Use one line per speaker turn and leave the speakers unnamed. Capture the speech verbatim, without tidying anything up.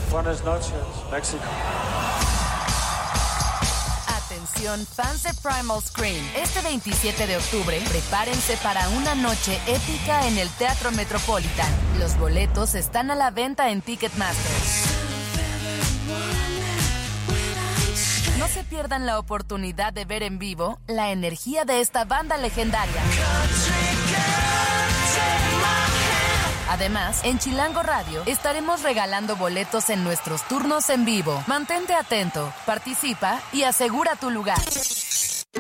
Buenas noches, México.
Atención, fans de Primal Scream. Este veintisiete de octubre, prepárense para una noche épica en el Teatro Metropolitan. Los boletos están a la venta en Ticketmaster. No se pierdan la oportunidad de ver en vivo la energía de esta banda legendaria. Además, en Chilango Radio estaremos regalando boletos en nuestros turnos en vivo. Mantente atento, participa y asegura tu lugar.